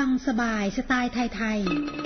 ฟังสบายสไตล์ไทย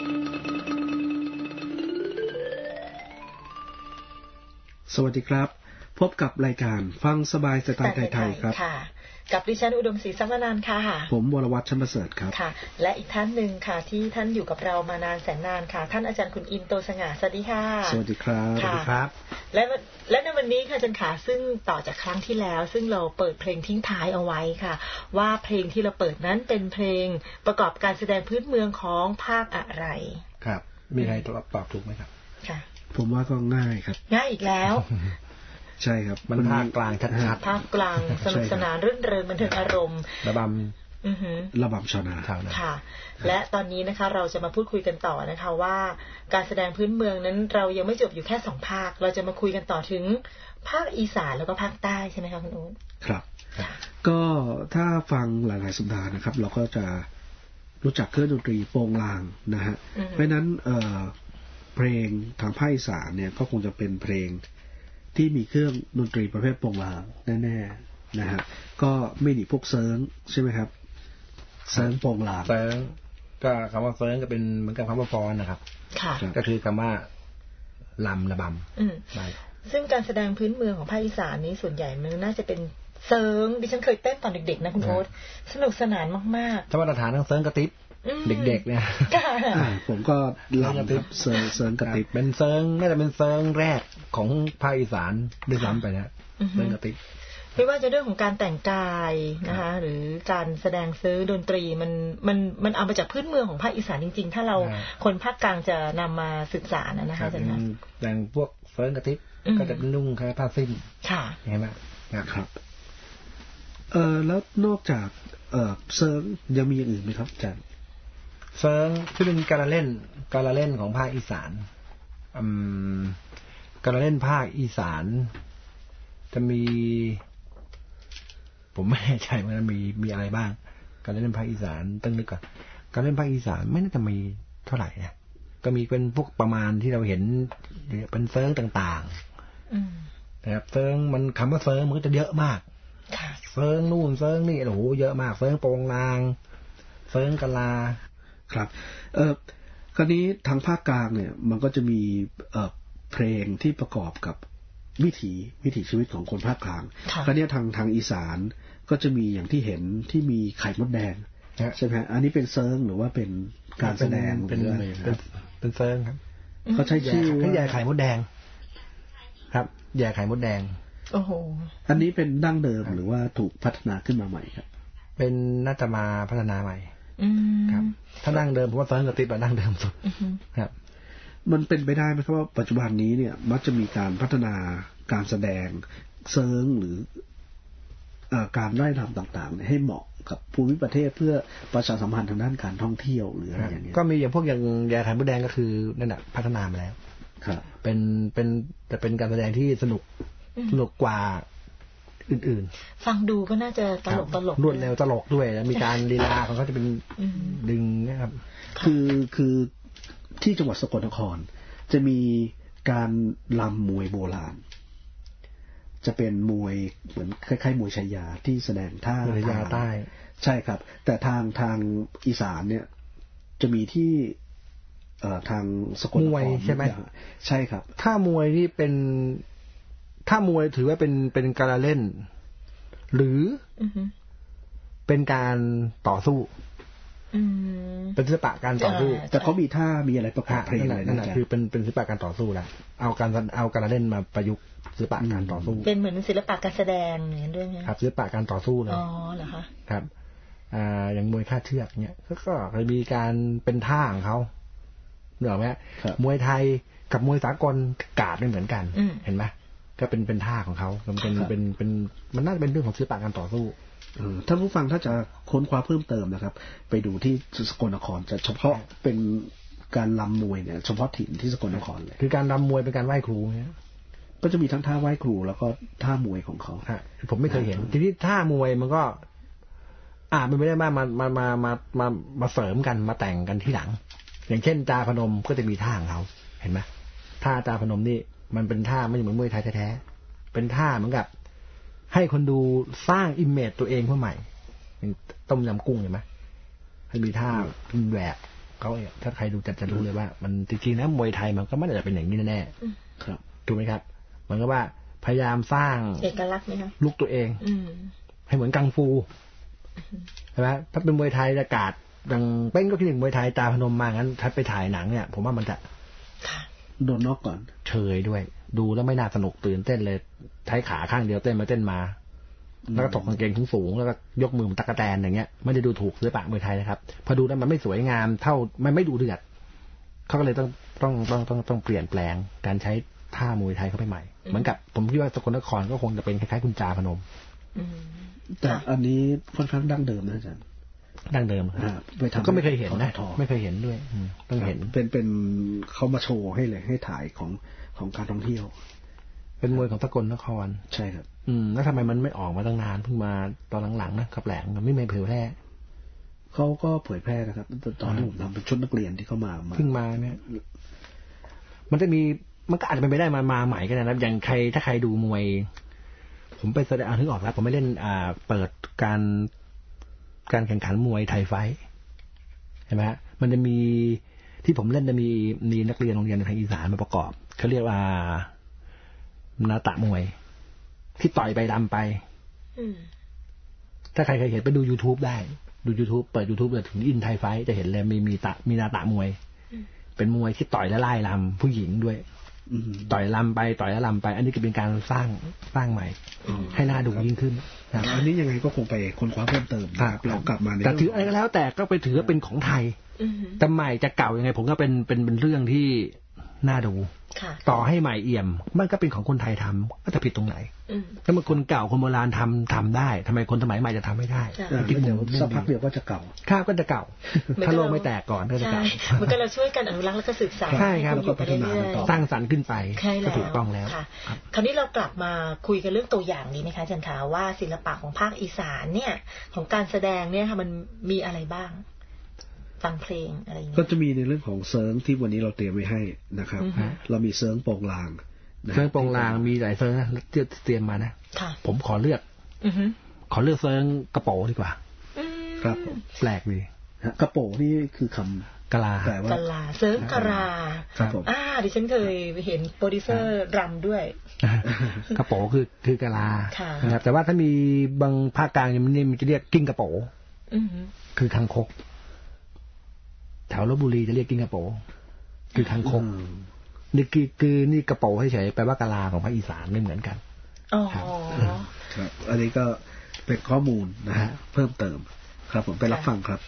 สวัสดีครับพบกับรายการฟังสบายสไตล์ไทยครับค่ะกับดิฉันอุดมศรีสัมมนันท์ค่ะผมวรวัฒน์ชั้นประเสริฐครับค่ะและอีกท่านหนึ่งค่ะที่ท่านอยู่กับเรามานานแสนนานค่ะท่านอาจารย์คุณอินโตสง่าสวัสดีค่ะสวัสดีครับสวัสดีครับและในวันนี้ค่ะอาจารย์ขาซึ่งต่อจากครั้งที่แล้วซึ่งเราเปิดเพลงทิ้งท้ายเอาไว้ค่ะว่าเพลงที่เราเปิดนั้นเป็นเพลงประกอบการแสดงพื้นเมืองของภาคอะไรครับมีใครตอบถูกไหมครับค่ะผมว่าก็ง่ายครับง่ายอีกแล้วใช่ครับมันภาคกลางชัดๆภาคกลางสนุกสนานรื่นเริงบันเทิงอารมณ์ระบำชาวนาค่ะและตอนนี้นะคะเราจะมาพูดคุยกันต่อนะคะว่าการแสดงพื้นเมืองนั้นเรายังไม่จบอยู่แค่2ภาคเราจะมาคุยกันต่อถึงภาคอีสานแล้วก็ภาคใต้ใช่ไหมคะคุณอู๊ดครับก็ถ้าฟังหลายๆสัปดาห์นะครับเราก็จะรู้จักเครื่องดนตรีโปงลางนะฮะเพราะนั้นเพลงทางภาคอีสานเนี่ยก็คงจะเป็นเพลงที่มีเครื่องดนตรีประเภทโปงลางแน่ๆนะฮะก็ไม่หนีพวกเซิร์งใช่ไหมครับเซิร์งโปงลางเซิร์งก็คำว่าเซิร์งก็เป็นเหมือนกับคำว่าฟ้อนนะครับค่ะก็คือคำว่าลำระบำซึ่งการแสดงพื้นเมืองของภาคอีสานนี้ส่วนใหญ่มันน่าจะเป็นเซิร์งดิฉันเคยเต้นตอนเด็กๆนะคุณโอ๊ตสนุกสนานมากๆถ้ามาตรฐานต้องเซิร์งกระติ๊บเด็กๆเนี่ยผมก็ลำครับเซิร์งกระติ๊บเป็นเซิร์งน่าจะเป็นเซิร์งแรกของภาคอีสานด้วยซ้ำไปนะเซิร์งกระติ๊บไม่ว่าจะเรื่องของการแต่งกายนะคะหรือการแสดงเซิร์งดนตรีมันเอามาจากพื้นเมืองของภาคอีสานจริงๆถ้าเราคนภาคกลางจะนำมาศึกษานะคะอาจารย์นะแต่งพวกเซิร์งกระติ๊บก็จะเป็นนุ่งผ้าสิ้นค่ะเห็นไหมครับแล้วนอกจากเซิร์งยังมีอย่างอื่นไหมครับอาจารย์เซิร์งที่เป็นการเล่นของภาคอีสานการเล่นภาคอีสานจะมีผมไม่แน่ใจว่ามีอะไรบ้างการเล่นภาคอีสานต้องนึกก่อนการเล่นภาคอีสานไม่น่าจะมีเท่าไหร่นะก็มีเป็นพวกประมาณที่เราเห็นเป็นเซิร์งต่างๆนะครับเซิร์งมันคำว่าเซิร์งมันก็จะเยอะมากเซิร์งนู่นเซิร์งนี่โอ้โหเยอะมากเซิร์งโปงนางเซิร์งกะลาครับคราวนี้ทางภาคกลางเนี่ยมันก็จะมีเพลงที่ประกอบกับวิถีชีวิตของคนภาคกลางคราวนี้ทางอีสานก็จะมีอย่างที่เห็นที่มีไข่มดแดงใช่ไหมอันนี้เป็นเซิร์งหรือว่าเป็นการแสดงเป็นอะไรเป็นเซิร์งครับเขาใช้ชื่อว่าแย่ไข่มดแดงครับแย่ไข่มดแดงโอ้โหอันนี้เป็นดั้งเดิมหรือว่าถูกพัฒนาขึ้นมาใหม่ครับเป็นน่าจะมาพัฒนาใหม่ครับถ้าดั้งเดิมผมว่าเซิร์งกับติ๊บดั้งเดิมสุดครับมันเป็นไปได้ไหมครับว่าปัจจุบันนี้เนี่ยมักจะมีการพัฒนาการแสดงเซิร์งหรือการไล่รำต่างๆให้เหมาะกับภูมิประเทศเพื่อประชาสัมพันธ์ทางด้านการท่องเที่ยวหรืออะไรอย่างนี้ก็มีอย่างพวกอย่างยาไข่มดแดงก็คือนั่นแหละพัฒนามาแล้วครับเป็นการแสดงที่สนุกกว่าอื่นๆฟังดูก็น่าจะตลกรวดเร็วตลกด้วยแล้วมีการลีลาของเขาจะเป็นดึงนะครับคือที่จังหวัดสกลนครจะมีการรำมวยโบราณจะเป็นมวยเหมือนคล้ายๆมวยชายาที่แสดงท่าชายาใต้ใช่ครับแต่ทางอีสานเนี่ยจะมีที่ทางสกลนครใช่ไหมใช่ครับถ้ามวยที่เป็นถ้ามวยถือว่าเป็นการเล่นหรือเป็นการต่อสู้เป็นศิลปะการต่อสู้แต่เขามีท่ามีอะไรประกอบเพลงอะไรนั่นแหละคือเป็นศิลปะการต่อสู้แล้วเอาการเล่นมาประยุกต์ศิลปะการต่อสู้เป็นเหมือนศิลปะการแสดงอย่างนั้นด้วยไหมครับศิลปะการต่อสู้เลยอ๋อเหรอคะครับอย่างมวยคาดเชือกเนี่ยก็เคยมีการเป็นท่าของเขาเหนือไหมมวยไทยกับมวยสากลกาดไม่เหมือนกันเห็นไหมก็เป็นท่าของเขามันเป็นมันน่าจะเป็นเรื่องของศิลปะการต่อสู้ท่านผู้ฟังถ้าจะค้นคว้าเพิ่มเติมนะครับไปดูที่สกลนครจะเฉพาะเป็นการรำมวยเนี่ยเฉพาะถิ่นที่สกลนครเลยคือการรำมวยเป็นการไหว้ครูเนี่ยก็จะมีทั้งท่าไหว้ครูแล้วก็ท่ามวยของเขาผมไม่เคยเห็นทีนี้ท่ามวยมันก็มันไม่ได้มาเสริมกันมาแต่งกันที่หลังอย่างเช่นจาพนมก็จะมีท่าของเขาเห็นไหมท่าจาพนมนี่มันเป็นท่าไม่เหมือนมวยไทยแท้ๆเป็นท่าเหมือนกับให้คนดูสร้างอิมเมจตัวเองเพื่อใหม่ต้มยำกุ้งเห็นไหมให้มีท่าแหวกเขาถ้าใครดูจะรู้เลยว่ามันจริงๆนะมวยไทยมันก็ไม่ได้จะเป็นอย่างนี้แน่ๆครับถูกไหมครับมันก็ว่าพยายามสร้างเอกลักษณ์ไหมคะลุกตัวเองให้เหมือนกังฟูใช่ไหมถ้าเป็นมวยไทยอากาศดังเป้งก็คิดถึงมวยไทยตาพนมมางั้นถ้าไปถ่ายหนังเนี่ยผมว่ามันจะโดนน็อกก่อนเฉยด้วยดูแล้วไม่น่าสนุกตื่นเต้นเลยใช้ขาข้างเดียวเต้นมาเต้นมาแล้วก็ถกกางเกงสูงแล้วก็ยกมือเหมือนตะกแตนอย่างเงี้ยไม่ได้ดูถูกศิลปะมวยไทยนะครับพอดูแล้วมันไม่สวยงามเท่ามันไม่ดูเดือดเขาก็เลยต้องเปลี่ยนแปลงการใช้ท่ามวยไทยเข้าไปใหม่เหมือนกับผมคิดว่าสกลนครก็คงจะเป็นคล้ายๆคุณจาพนมแต่อันนี้ค่อนข้างดั้งเดิมนะอาจารย์ดั้งเดิมก็ไม่เคยเห็นนะไม่เคยเห็นด้วยต้องเห็นเป็นเขามาโชว์ให้เลยให้ถ่ายของการท่องเที่ยวเป็นมวยของสกลนครใช่ครับแล้วทำไมมันไม่ออกมาตั้งนานเพิ่งมาตอนหลังๆนะครับแหลงมันไม่เผยแพร่เขาก็เผยแพร่นะครับตอนที่ผมทำเป็นชุดนักเรียนที่เขามาเพิ่งมาเนี่ยมันจะมีมันก็อาจจะเป็นไปได้มาใหม่ก็ได้นะอย่างใครถ้าใครดูมวยผมไปแสดงนึกออกแล้วผมไม่เล่นเปิดการแข่งขันมวยไทยไฟท์ใช่ไหมฮะมันจะมีที่ผมเล่นจะมีนักเรียนโรงเรียนทางอีสานมาประกอบเขาเรียกว่านาตะมวยที่ต่อยไปดำไปถ้าใครเคยเห็นไปดู YouTube ได้ดู YouTube เปิด YouTube ถึงอินไทยไฟท์จะเห็นเลยมีนาตะมวยเป็นมวยที่ต่อยและไล่ลำผู้หญิงด้วยต่อยลำไปต่อยแล้วลำไปอันนี้ก็เป็นการสร้างใหม่ให้น่าดูยิ่งขึ้นอันนี้ยังไงก็คงไปค้นคว้าเพิ่มเติมเรากลับมาแต่ถืออะไรก็แล้วแต่ก็ไปถือว่าเป็นของไทยแต่ใหม่จะเก่ายังไงผมก็เป็นเรื่องที่น่าดูต่อให้ใหม่เอี่ยมมันก็เป็นของคนไทยทำก็จะผิดตรงไหนถ้ามันคนเก่าคนโบราณทำได้ทำไมคนสมัยใหม่จะทำไม่ได้คิดเดี๋ยวสักพักเดียวก็จะเก่าข้าวก็จะเก่าถ้าโลกไม่แตกก่อนก็จะเก่ามันก็เราช่วยกันอนุรักษ์แล้วก็ศึกษาใช่ครับแล้วก็พัฒนาสร้างสรรค์ขึ้นไปก็ถูกต้องแล้วคราวนี้เรากลับมาคุยกันเรื่องตัวอย่างนี้นะคะอาจารย์คะว่าศิลปะของภาคอีสานเนี่ยของการแสดงเนี่ยค่ะมันมีอะไรบ้างฟังเพลงอะไรอย่างนี้ก็จะมีในเรื่องของเซิร์งที่วันนี้เราเตรียมไว้ให้นะครับเรามีเซิร์งโปงลางเซิร์งโปงลางมีหลายเซิร์งนะเตรียมมานะผมขอเลือกเซิร์งกระโปดีกว่าครับแปลกดีกระโปนี่คือคำกะลาเซิร์งกะลาครับผมดิฉันเคยเห็นโปรดิวเซอร์รำด้วยกระโปคือกะลานะครับแต่ว่าถ้ามีบางภาคกลางมันจะเรียกกิ้งกระโปคือคังคกแถวลพบุรีจะเรียกกิ้งกระโปคือคังคกนี่คือนี่กระโปเฉยๆแปลว่ากะลาของภาคอีสานไม่เหมือนกันครับอันนี้ก็เป็นข้อมูลนะฮะเพิ่มเติมครับผมไปรับฟังครับ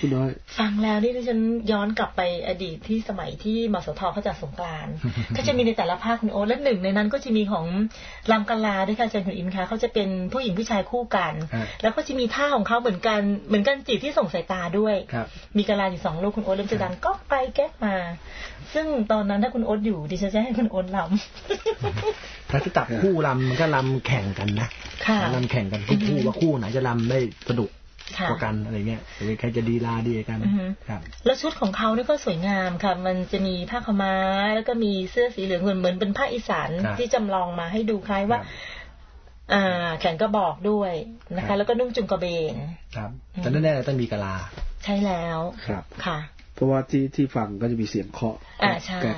คุณน้อยฟังแล้วนี่ดิฉันย้อนกลับไปอดีตที่สมัยที่มสทเขาจัดสงกรานต์ ก็จะมีในแต่ละภาคคุณโอ๊ตและหนึ่งในนั้นก็จะมีของลำกะลาด้วยค่ะอาจารย์คุณอินค่ะเขาจะเป็นผู้หญิงผู้ชายคู่กันแล้วก็จะมีท่าของเขาเหมือนกันจีบที่ส่งสายตาด้วยมีกะลาอยู่2ลูกคุณโอ๊ตเริ่มจะดังก็ไปแก๊กมาซึ่งตอนนั้นถ้าคุณโอ๊ตอยู่ดิฉันจะให้คุณโอ๊ตลำถ้าจะจับคู่ลำมันก็ลำแข่งกันนะลำแข่งกันคู่ว่าคู่ไหนจะลำได้สนุกกว่ากันอะไรเงี้ยใครจะดีลาดีกันครับแล้วชุดของเขาเนี่ยก็สวยงามค่ะมันจะมีผ้าขาวม้าแล้วก็มีเสื้อสีเหลืองเหมือนเป็นผ้าอีสานที่จำลองมาให้ดูคล้ายว่าแขนกระบอกด้วยนะคะแล้วก็นุ่งจุงกระเบนครับแต่แน่ๆต้องมีกะลาใช่แล้วครับค่ะเพราะว่าที่ฟังก็จะมีเสียงเคาะใช่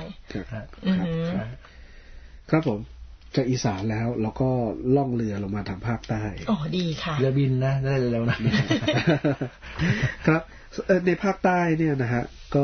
ครับผมจากอีสานแล้วเราก็ล่องเรือลงมาทางภาคใต้อ๋อดีค่ะเรือบินนะได้แล้วนะครับในภาคใต้เนี่ยนะฮะก็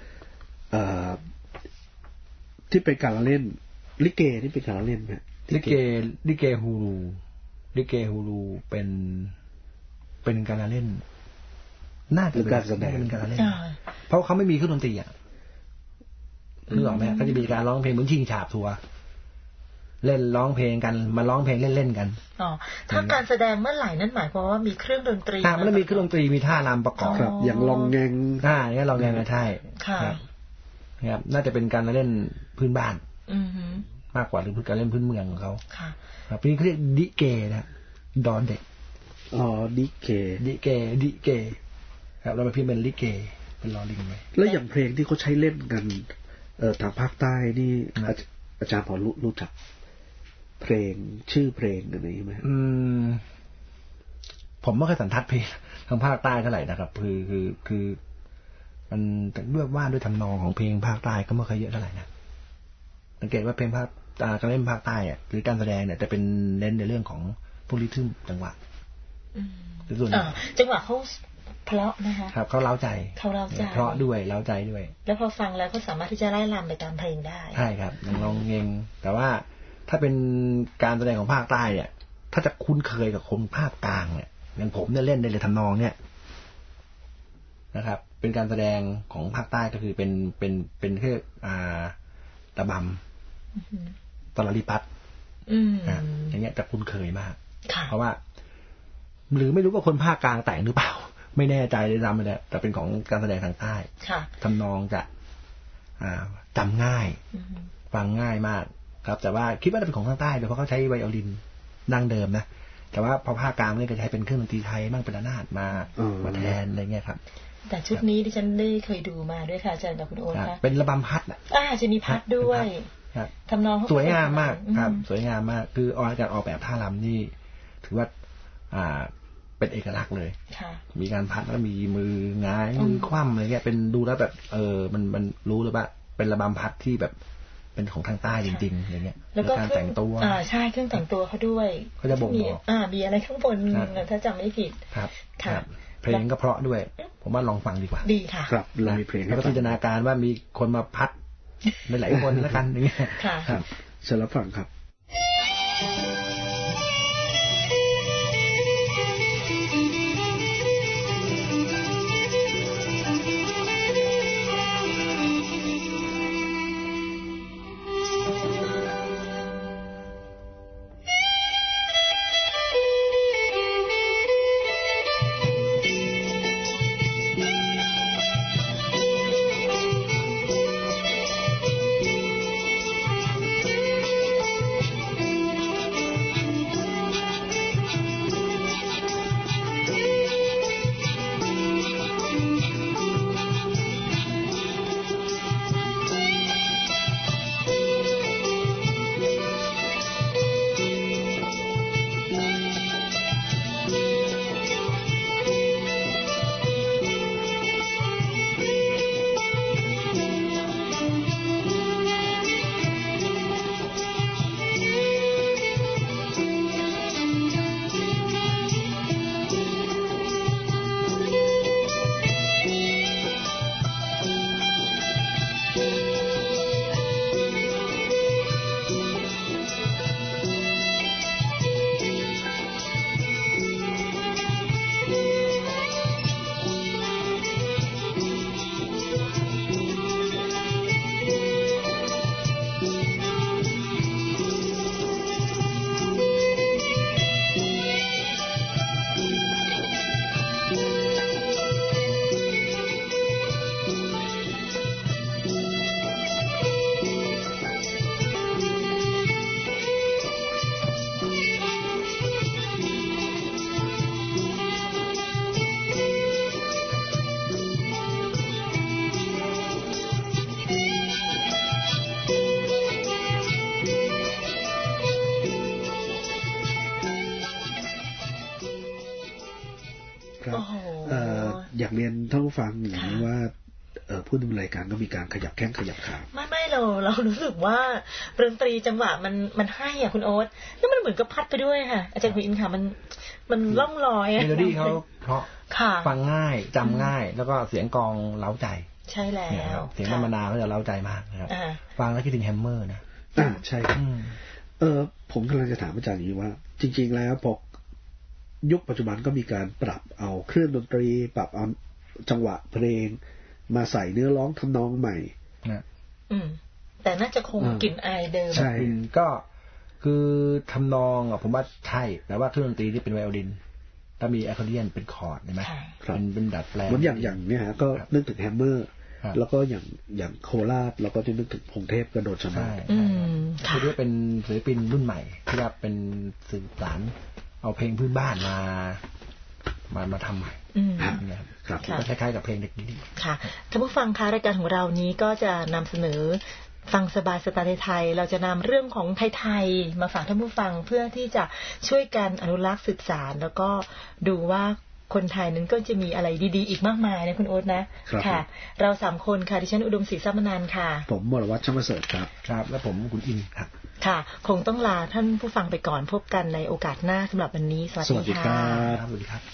ที่เป็นการเล่นลิเกที่เป็นการเล่นไหมลิเกฮูลูเป็นการเล่นน่าจะเป็นการแสดงเป็นการเล่นเพราะเขาไม่มีเครื่องดนตรีอ่ะนึกออกไหมเขาจะมีการร้องเพลงเหมือนชิงฉาบทัวร์เล่นร้องเพลงกันมาร้องเพลงเล่นๆกันอ๋อถ้าการแสดงเมื่อไหร่นั้นหมายความว่ามีเครื่องดนตรีมันมีเครื่องดนตรีมีท่ารำประกอบอย่างลองแงงเนี่ยลองแงงใช่ครับน่าจะเป็นการเล่นพื้นบ้านมากกว่าหรือการเล่นพื้นเมืองของเขาครับนี่เขาเรียกดิเกนะดอนเด็กอ๋อดิเกครับเราไปพิมพ์เป็นลิเกเป็นลอลิงไหมแล้วอย่างเพลงที่เขาใช้เล่นกันทางภาคใต้นี่อาจารย์พอรู้จักเพลงชื่อเพลงอะไรไหมผมไม่เคยสันทัดเพลงทางภาคใต้เท่าไหร่นะครับคือมันด้วยทำนองของเพลงภาคใต้ก็ไม่เคยเยอะเท่าไหร่นะสังเกตว่าเพลงภาคการเล่นภาคใต้อ่ะหรือการแสดงเนี่ยจะเป็นเน้นในเรื่องของพวกริทึมจังหวะส่วนจังหวะเขาเพราะนะคะครับเขาเล้าใจเพราะด้วยเล้าใจด้วยแล้วพอฟังแล้วก็สามารถที่จะไล่รำไปตามเพลงได้ใช่ครับลองเงงแต่ว่าถ้าเป็นการแสดงของภาคใต้เนี่ยถ้าจะคุ้นเคยกับคนภาคกลางเนี่ยอย่างผมเนี่ยเล่นในเลยทำนองเนี่ยนะครับเป็นการแสดงของภาคใต้ก็คือเป็นแค่ตะบำตะลลิปัตอย่างเงี้ยจะคุ้นเคยมากเพราะว่าหรือไม่รู้ว่าคนภาคกลางแต่งหรือเปล่าไม่แน่ใจเลยจำไม่ได้แต่เป็นของการแสดงทางใต้ทำนองจะจำง่ายฟังง่ายมากครับแต่ว่าคิดว่าเป็นของทางใต้เพราะเขาใช้ไวโอลินดั้งเดิมนะแต่ว่าพอภาคกลางนี่ก็ใช้เป็นเครื่องดนตรีไทยบ้างเป็นระนาดมาแทนอะไรเงี้ยครับแต่ชุดนี้ดิฉันได้เคยดูมาด้วยค่ะอาจารย์กับคุณโอ๊ตค่ะเป็นระบำพัดอ่ะจะมีพัดด้วยทำนองสวยงามมากครับสวยงามมากคือการออกแบบท่ารำนี่ถือว่าเป็นเอกลักษณ์เลยมีการพัดแล้วมีมือง้ายมือคว่ำอะไรเงี้ยเป็นดูแล้วแบบมันรู้เลยว่าเป็นระบำพัดที่แบบเป็นของทางใต้จริงๆอย่างเงี้ยแล้วก็การแต่งตัวใช่เครื่องแต่งตัวเขาด้วยเขาจะบ่งบอกมีอะไรข้างบนถ้าจำไม่ผิดครับเพลงก็เพราะด้วยผมว่าลองฟังดีกว่าดีค่ะครับเรามีเพลงแล้วก็จินตนาการว่ามีคนมาพัดหลายคนแล้วกันอย่างเงี้ยครับเชิญรับฟังครับครับอยากเรียนท่านผู้ฟังอย่างนี้ว่าผู้ดำเนินรายการก็มีการขยับแข้งขยับขาไม่เรารู้สึกว่าดนตรีจังหวะมันให้อ่ะคุณโอ๊ตแล้วมันเหมือนกับพัดไปด้วยค่ะอาจารย์คุณอินค่ะมันล่องลอยเมโลดี้เขาเพราะฟังง่ายจำง่ายแล้วก็เสียงกลองเล้าใจใช่แล้วเสียงธรรมดาเขาจะเล้าใจมากนะครับฟังแล้วคิดถึงแฮมเมอร์นะใช่ครับผมกำลังจะถามอาจารย์อย่างนี้ว่าจริงๆแล้วพอยุคปัจจุบันก็มีการปรับเอาเครื่องดนตรีปรับเอาจังหวะเพลงมาใส่เนื้อร้องทำนองใหม่นะแต่น่าจะคงกลิ่นอายเดิมใช่ก็คือทำนองผมว่าใช่แต่ว่าเครื่องดนตรีที่เป็นไวโอลินถ้ามีอะคอร์ดิเอนเป็นคอร์ดใช่ไหมเป็นดัดแปลงเหมือนอย่างเนี้ยฮะก็นึกถึงแฮมเมอร์แล้วก็อย่างโคราชเราก็จะนึกถึงพงเทพกระโดดชมาคือที่เป็นศิลปินรุ่นใหม่ที่ว่าเป็นสื่อสารเอาเพลงพื้นบ้านมาทำใหม่ครับก็คล้ายๆกับเพลงเด็กดีค่ะท่านผู้ฟังคะรายการของเรานี้ก็จะนำเสนอฟังสบายสไตล์ไทยเราจะนำเรื่องของไทยๆมาฝากท่านผู้ฟังเพื่อที่จะช่วยกันอนุรักษ์สืบสานแล้วก็ดูว่าคนไทยนั้นก็จะมีอะไรดีๆอีกมากมายนะคุณโอ๊ตนะค่ะเรา3คนค่ะดิฉันอุดมศรีทรัพย์มนันท์ค่ะผมวรวัฒน์ช่างประเสริฐครับและผมคุณอินครับค่ะคงต้องลาท่านผู้ฟังไปก่อนพบกันในโอกาสหน้าสำหรับวันนี้สวัสดีค่ะสวัสดีครับ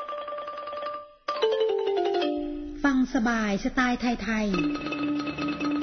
ฟังสบายสไตล์ไทยๆ